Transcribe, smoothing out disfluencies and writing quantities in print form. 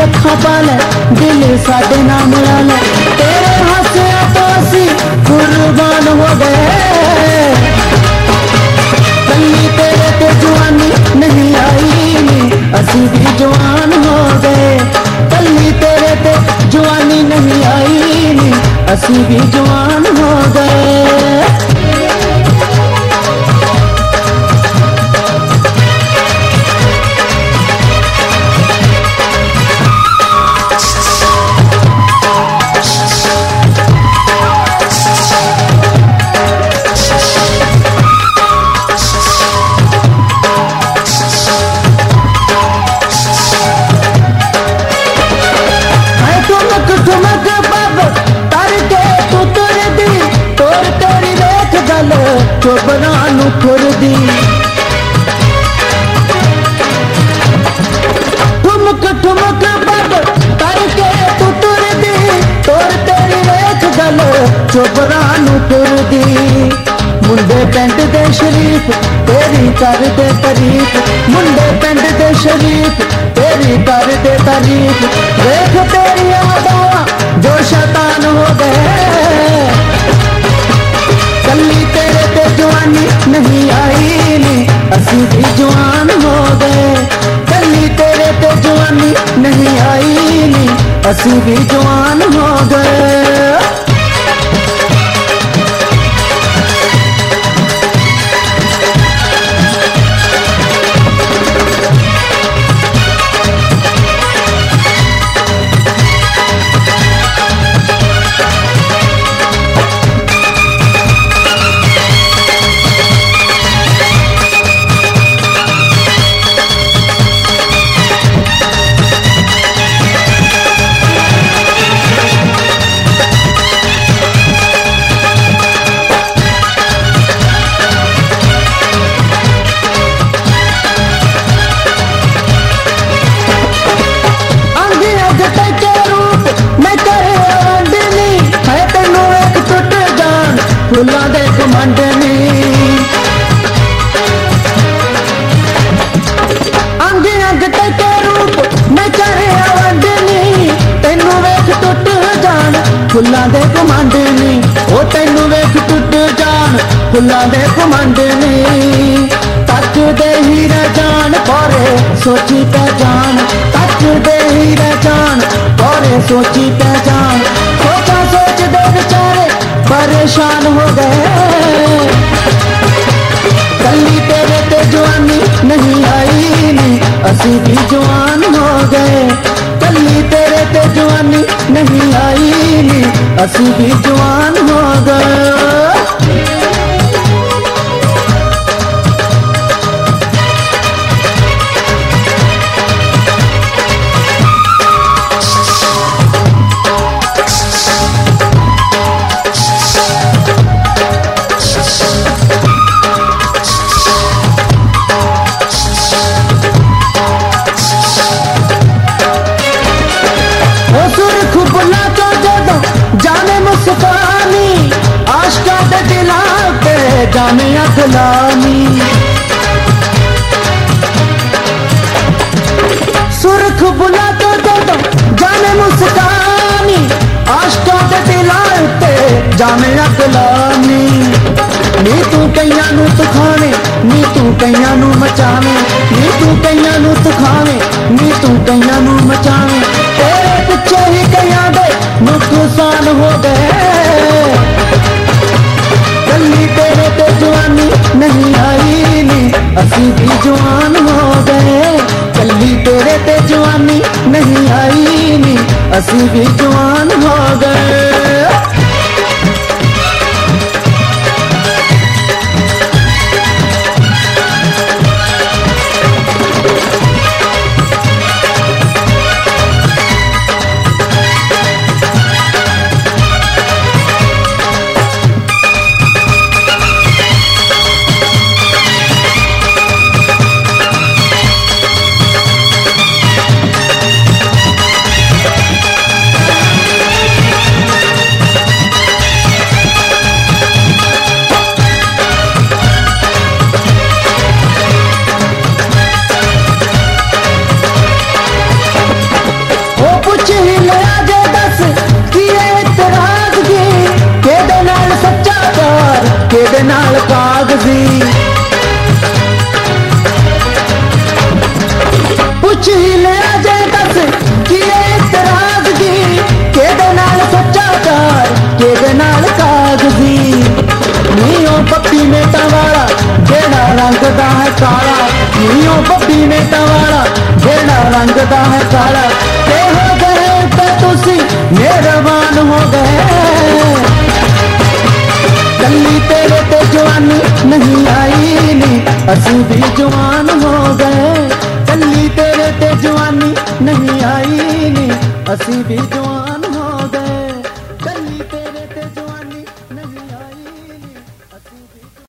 अखा पाले दिल साडे नाम ला ले। तेरे हंसिया तो असी कुर्बान हो गए, कली तेरे ते जवानी नहीं आई नी असी भी जवान हो गए। कली तेरे ते जवानी नहीं आई नी असी भी जवान हो गए। चोबना नू खुरदी ठुमक ठुमक बब करके तू तुरदी, तोर तेरी वेख गल चोबना नू खुरदी। मुंडे पिंड दे शरीफ तेरी कर दे तारीफ, मुंडे पिंड दे शरीफ तेरी कर दे तारीफ। वेख तेरी आदवा जो शैतान हो गए, कली तेरे ते जवानी नहीं आई नी असी भी जवान हो गए। कली तेरे ते जवानी नहीं आई नी असी भी जवान हो गए। फुला दे कमांडनी अंग अंग ते रूप मैं करे वंडनी, तेनू वेख टुट जान फुला दे कमांडनी। ओ तेनू वेख टुट जान फुला दे कमांडनी। तक दे हीरा जान पौरे सोची पे जान, तक दे हीरा जान पौरे सोची पे जान। सोचा सोच दे बेचारे परेशान हो गए, कली तेरे ते जवानी नहीं आई नी असी भी जवान हो गए। कली तेरे ते जवानी नहीं आई नी असी भी जवान हो गए। जाने अखलानी सुरख बुला तो दो जाने मुस्कानी, आशका दे दिलाते जाने अखलानी। नी तू कईयां नू तुखाने नी तू कईयां नू मचावे, नी तू कईयां नू तुखावे नी तू कईयां नू मचावे। तेरे पिछे ही कईयां दे नुकसान हो गए, कली तेरे ते जवानी नहीं आई नी असी भी जवान हो गए। कली तेरे ते जवानी नहीं आई नी असी भी जवान हो गए। रंग दा है काला नीओ बब्बी ने तवाला जेड़ा रंग दा है काला ते हो गए ते तुसी मेहरबान हो गए कल्ली तेरे ते जवानी नहीं आई नी असी भी जवान हो गए कल्ली तेरे ते जवानी नहीं आई नी असी भी जवान